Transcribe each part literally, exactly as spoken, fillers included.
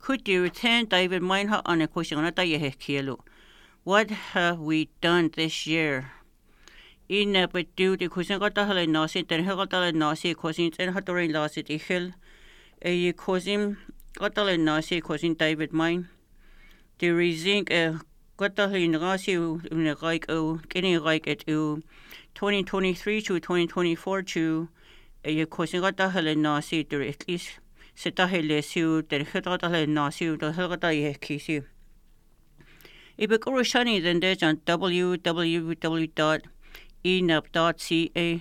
Could you return David Meinhardt on a question on a What have we done this year? In a bit due to question got a hell nasi, then he got a nasi, causing and hattery lost it hill. A cousin got a nasi, causing David Mine. The resink a got a nasi in a like oh, getting like it to twenty twenty-three to twenty twenty-four to a cousin got a hell nasi, there at least. Seta hele siu der heta hele na siu der heta ye kisi. Ibe go shani then there's on w w w dot e n a p dot c a.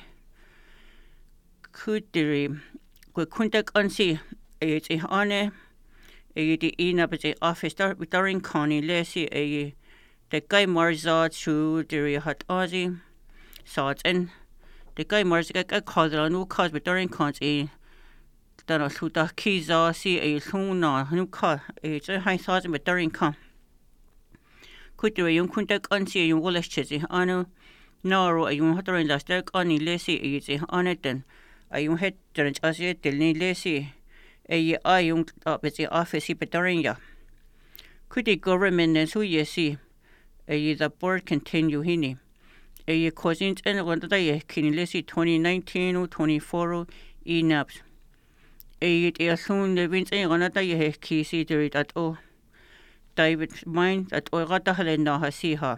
Kudiri go kuntak ansi e ti ane e di e n a p je office start with during Connie lesi e the guy marza chu diri hat azi sat en the guy marza ka cause no cause with during cons e dan os hwta kiza si e llwna hwnnw ca e dy hain thad yn bedarin ca. Cwydw e yw'n cwntag ansi e yw'n woles chesi anu naro e yw'n hadarin lasdag ani lesi e yti anedyn a yw'n het dyn asi e dilni lesi e i a yw'n beti office i bedarin ya. Cwydw government yn swy esi e i the board continue hini e i cosins yn wanda e cyn lesi twenty nineteen o twenty-four i naps. E it is soon the winds in Ronata ye kisi to it at all. David mind that Orata Helena has see her.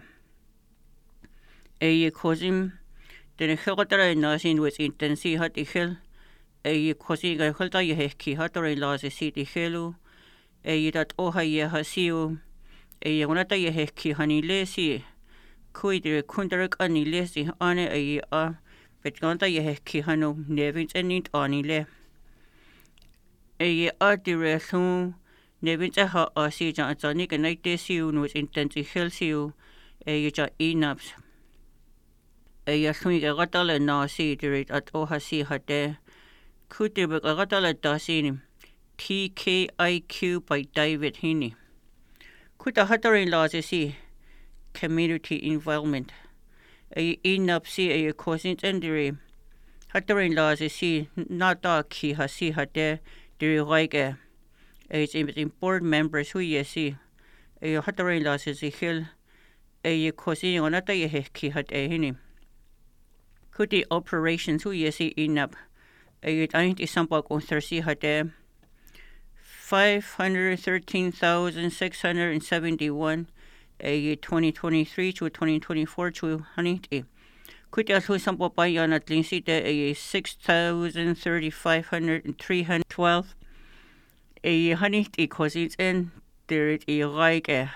E ye cousin, then a helter nursing with intensi hat the hill. E ye cousin a helter ye heki hatter in laws a city hello. E ye that oha ye hasio. E ye Ronata ye heki honey lacy. Quid the kunderak ani lacy ane a ye are, but Gonta ye heki hano, nevins and it ani le. E a direction nevins a ha a si jan atanic and night desiu was intensi helsiu e ja inaps. E a swing a ratala na si direct at oha si hade. Could there be a ratala dasin T K I Q by David Heaney. Could a hattering laws si community involvement. E inaps si a causing injury. Hattering laws si not da ki ha si hade. Diri like a it's important members who ye see a hattering losses a hill a cousin on a day he had a hini. Could the operations who ye see in up a ain't is some bug on Thursday had a five hundred thirteen thousand six hundred and seventy one a twenty twenty three to twenty twenty four to honey. Could also some by on at least a six thousand thirty five hundred and three hundred twelve a honey equals it's in there is a like a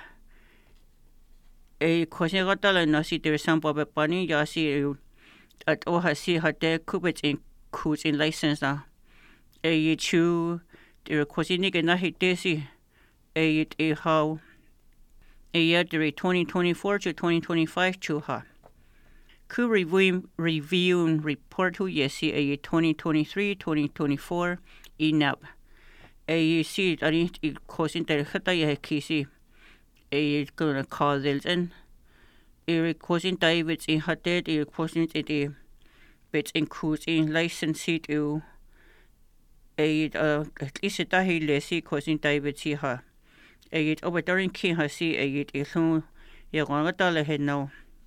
a question got a nasi there some bob bunny yasi at oha si had the cubits in coups in license now a chew there question nigga na hit desi a a how a year there twenty twenty four to twenty twenty five to her. Ku review review and report who yesi a twenty twenty-three twenty twenty-four inap a see that it causing the hata ye kisi a gonna cause it and a causing David's in hated a causing it a bit in cruising license to a uh at least that he lesi causing David see her a over during king has see a it is so you're gonna tell it now.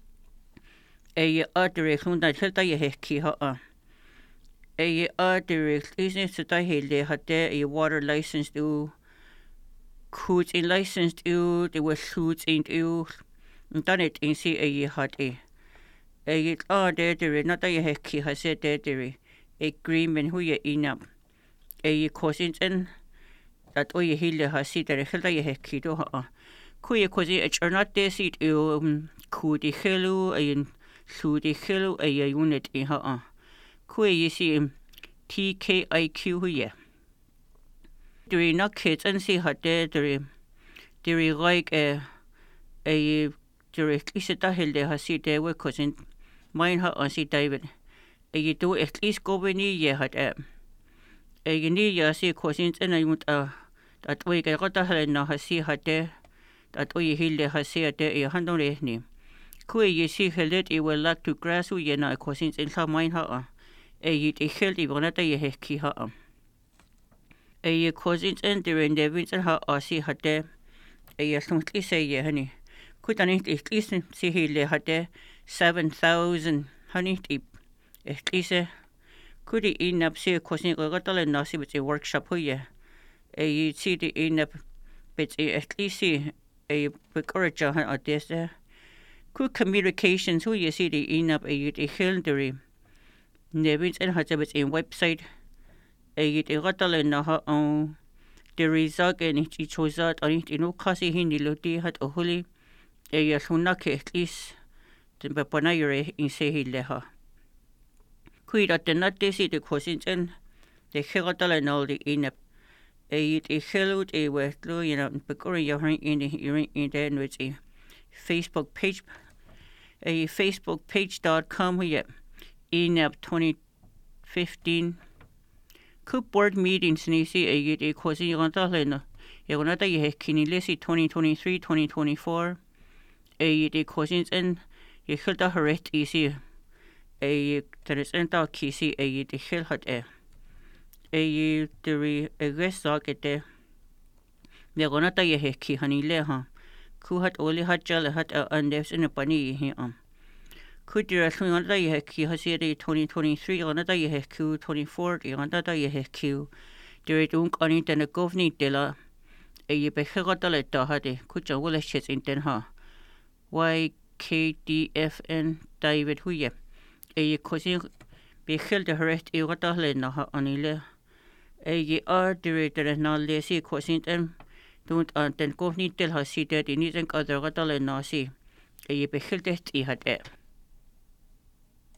E a direction that helta ye heki ha e a direct license that he le had a water license to could in license to they were shoots into done it in see a had a e a there not a heki has said there agreement who ye in up e causing in that o ye hile has see there helta ye heki to ha ku ye cause it are not there see to could the hello in Through the hill a unit in her. Kui you see T K I Q here. During not kids and see her there, during like a a direct Isata Hill there has see there were cousin mine her on see David. A you do at least go when ye had a a you need ya see cousins and I want a that way I got a hell now has see her there. That way hill there has see a there a hundred name. Kui ye see helet e will like to grass u ye na cousins in her mine her. A yit a healthy bonata ye heki her. A cousins and during the winter ha asi hatte a slumtly say ye honey. Could an it listen see he le hatte seven thousand honey deep. At least could he in up see a cousin or got a nasi with a workshop who ye. A see the in up but at least see a courage at this there. Could communications who you see the in up a a hildery. Nevins and had a website. A gatala na ha on the result and it chose out on it in Okasi Hindi Loti had a holy a Yasunake at least the Bapanayre in Sehi Leha. Quid at the not they see the cousins and the Hegatala and all the in a it a hello a west low in a Pecoria in the hearing in the end with a Facebook page a Facebook page dot com yet in up twenty fifteen. Coop board meetings nisi a yit a cosi yonta lena. Yonata ye kinilesi twenty twenty three twenty twenty four. A yit a cousins and ye hilda heret easy. A teresenta kisi a yit a hill hat e. A yit the a guest socket. Yonata ye ki honey leha. Ku hat only hat jala hat a undeves in a pani here. Could you actually on the Yaki Hasiri twenty twenty three on the Yaku twenty forty on the Yaku? There is unk on it and a government dilla. A Yepehotala Hade, could you will shit in ten ha? Y K D F N David Huye. A cousin be held the heret a watalena on ile. A ye are director and not lazy cousin and don't and then government tell her see that in it and other watalena see. A Yepehildet he had.